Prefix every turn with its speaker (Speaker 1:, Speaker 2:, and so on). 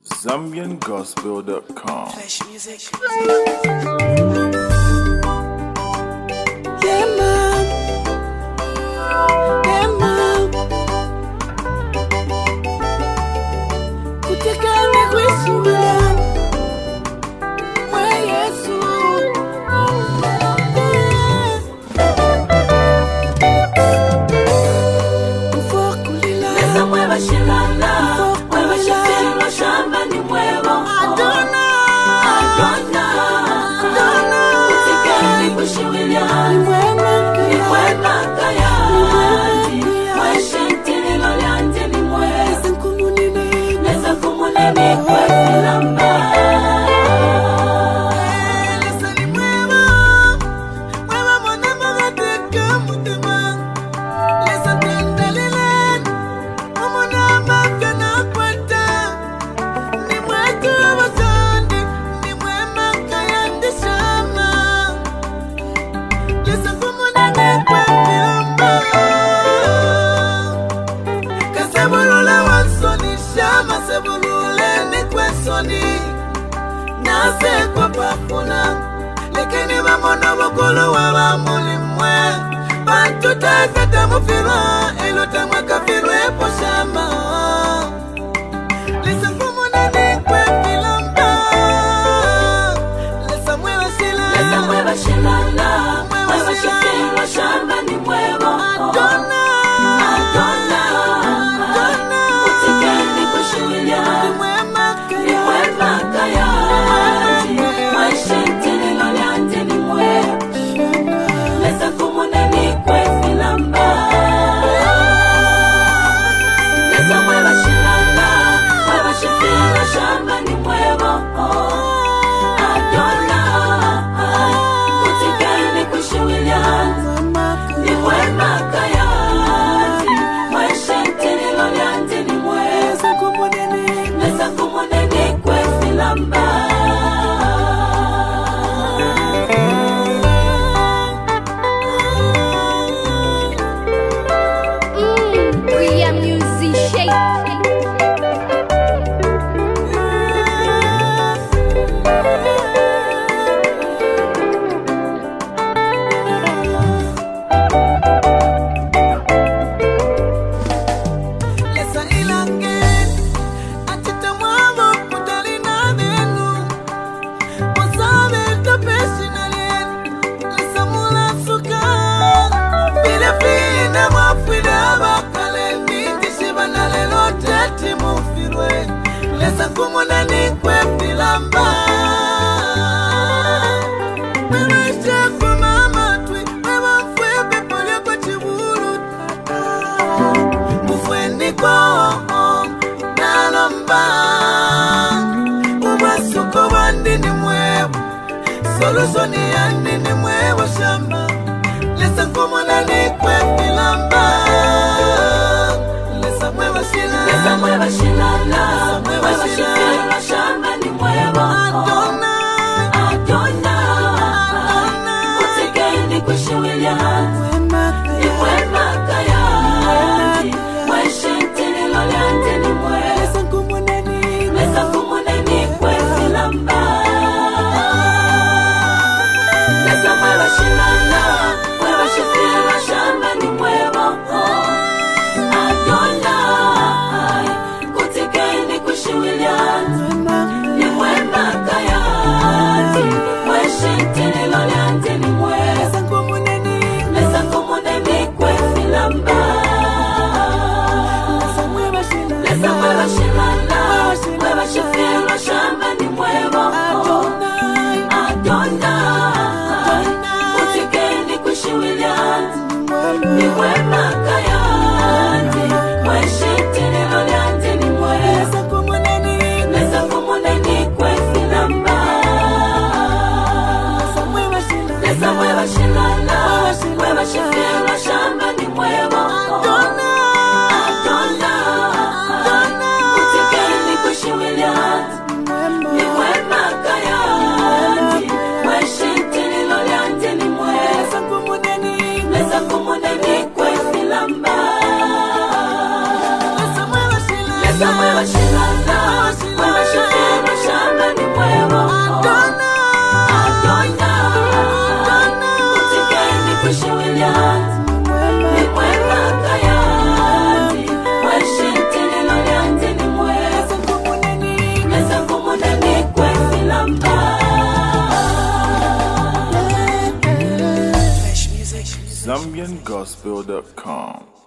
Speaker 1: ZambianGospel.com.
Speaker 2: Flash music.
Speaker 3: Yeah, mom. Yeah, mom. Kutekana kuishimila mwa Yesu. Mfokulila
Speaker 4: Lesa mueva shilala, mueva shifilo shamba ni muevo.
Speaker 3: Adona.
Speaker 4: Utikeni kushiwilia,
Speaker 3: Ni mwema
Speaker 4: ni
Speaker 3: kaya.
Speaker 4: mwema kayati. Mweshenti nilolianti ni mwe.
Speaker 3: Lesa nkumunene.
Speaker 4: Lesa kumuneni kwe filamba.
Speaker 3: Lesa ni mwema. Mwema mwana magateka mutema. Lesa tendelele. Mwana magana kwata. Ni mwetu wazandi. Ni mwema kaya ndishama. Lesa kumunene kwe filamba. Kasebulula wansoni shama sebulule ni kwesoni nase kwa pakuna lekini bamono bukulu waba mulimwe bantu takata mufirwa elota mwakafirwe poshama lesa kumunene kwe filamba lesa mwewa shila
Speaker 4: Lesa mueva shilala, mueva shifilo shamba ni muevo.
Speaker 3: Adona
Speaker 4: Utikeni kushiwilia,
Speaker 3: mwema
Speaker 4: ni
Speaker 3: kaya
Speaker 4: mwema kayati. Mweshenti nilolianti ni mwe. Lesa kumuneni kwe filamba. Lesa mueva shilala, mueva shifilo shamba ni muevo. Adona, utikeni kushiwilia, ni mwema kayati. Mweshenti nilolianti ni mwe.
Speaker 3: lesa kumunene
Speaker 4: Lesa kumuneni kwe filamba.
Speaker 5: We are musicians.
Speaker 3: lesa ilange atita mwamo kutalina nenu wasabe tapeshi na lien lesa mula suka pile pina mafwida bakale ningishiba na lelo teti mufirwe lesa kumunani kwe filamba Mewesha kumama twi Mewa mfwebe polio kwa chiburu Mufweniko nalomba Umasuko wandi ni mwewa Solusoni yani ni mwewa shamba Lesa kumunani kwe filamba Lesa mwewa shila
Speaker 4: Lesa mueva shilala,
Speaker 3: mueva
Speaker 4: mueva
Speaker 3: shilala.
Speaker 4: shifilo shamba ni muevo.
Speaker 3: Adona
Speaker 4: Adona, utikeni kushiwilia,
Speaker 3: Mwema
Speaker 4: ni mwema kayati. Mweshenti nilolianti ni mwe.
Speaker 3: Lesa kumunani
Speaker 4: Lesa kumuneni kwe filamba. Lesa mueva shilala, mueva shifilo shamba ni muevo. Adona, utikeni kushiwilia, ni mwema kayati. Mweshenti nilolianti ni mwe.
Speaker 3: Lesa kumunani
Speaker 4: Lesa kumuneni kwe filamba.
Speaker 3: Lesa mwewa shila
Speaker 4: Lesa mueva shilala, mueva shifilo shamba ni muevo. Adona, utikeni kushiwilia, ni mwema kayati. Mweshenti nilolianti ni mwe.
Speaker 3: Lesa kumunani
Speaker 4: Lesa kumuneni kwe filamba.
Speaker 3: Lesa mwewa shila
Speaker 4: Lesa mueva shilala, mueva shifilo shamba ni muevo. Adona, utikeni kushiwilia,
Speaker 3: gospel.com.